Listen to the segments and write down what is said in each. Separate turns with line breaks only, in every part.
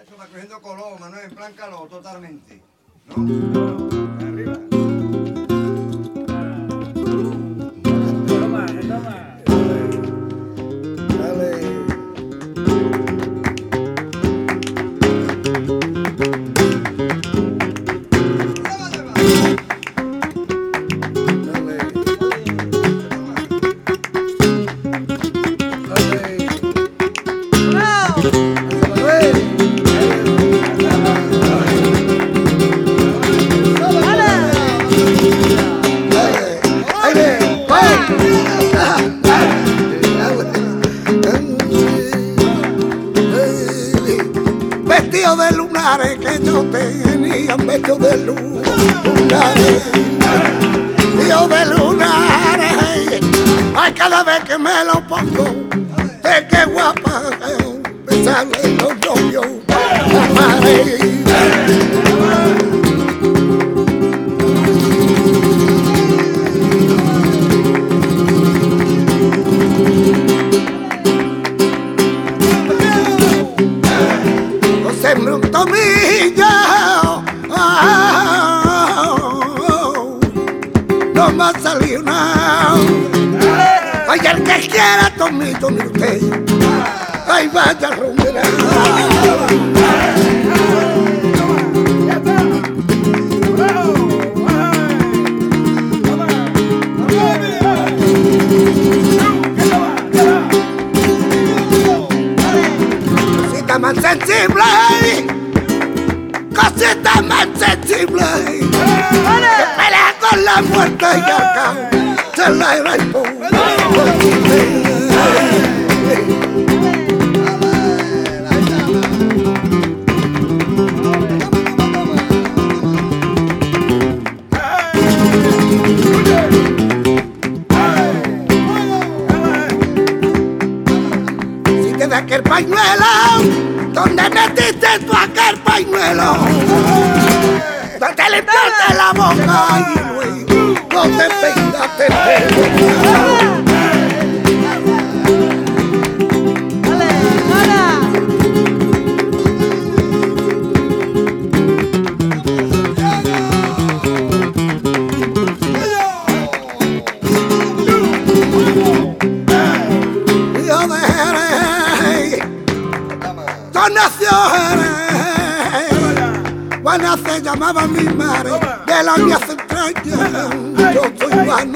Eso va cogiendo color, Manuel, en plan calor totalmente. ¿No? Arriba.
Toma, toma.
Dale.
Vestido de lunares que yo tenía, vestido de lunares, vestido de lunares. Ay, cada vez que me lo pongo, de qué guapa, me salen los novios, sembro un tomillo, no me ha salido nada. Ay, el que quiera tomito, mire usted, ay, vaya a romper. Cosita más sensible, cosita más sensible, que pelea con la muerte y al cabo se la irá el polvo. Si te da aquel pañuelo, ¿dónde metiste tú aquel pañuelo? ¿Dónde limpiaste la boca y luego dónde peinaste el pelo? Yo de Jerez, nació Jerez, Juana se llamaba mi madre, de la mía se extraña, yo soy Juana.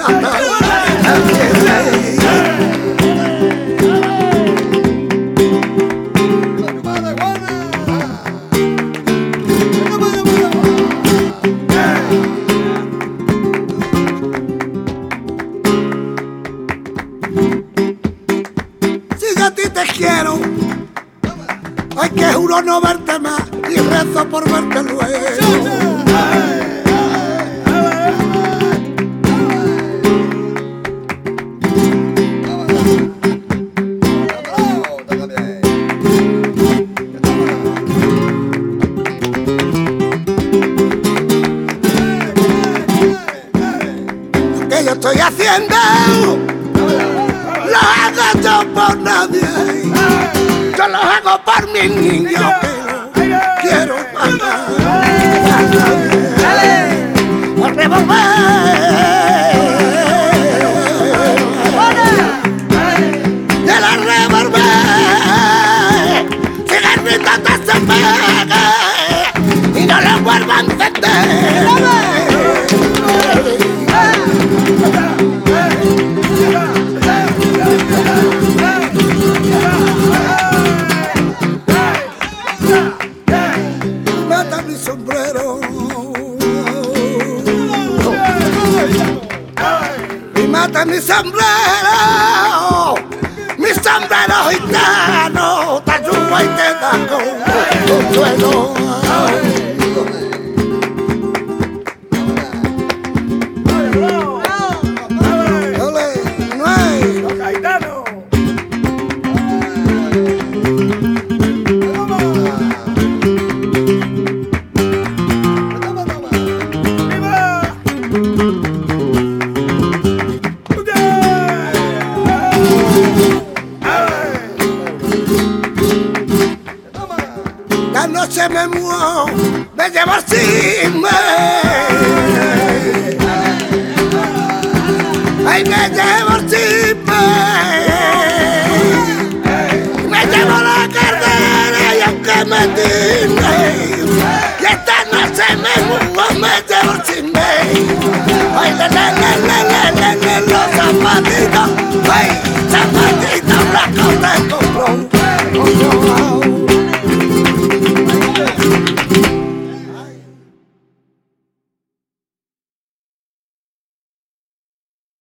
Si a ti te quiero, ay, que juro no verte más y rezo por verte luego. Lo que yo estoy haciendo lo hago yo por nadie. Yo lo hago por mis niños que lo quiero matar. A revolver de la revolver, sigan gritando se pegue y no lo vuelvan a encender. Mata mi sombrero y mata mi sombrero gitano, te ayuda y te da con suelo. esta noche me muevo, me llevo el chisme. Ay, me llevo el chisme, me llevo la cartera y aunque me tiene, y esta noche me muevo, me llevo el chisme.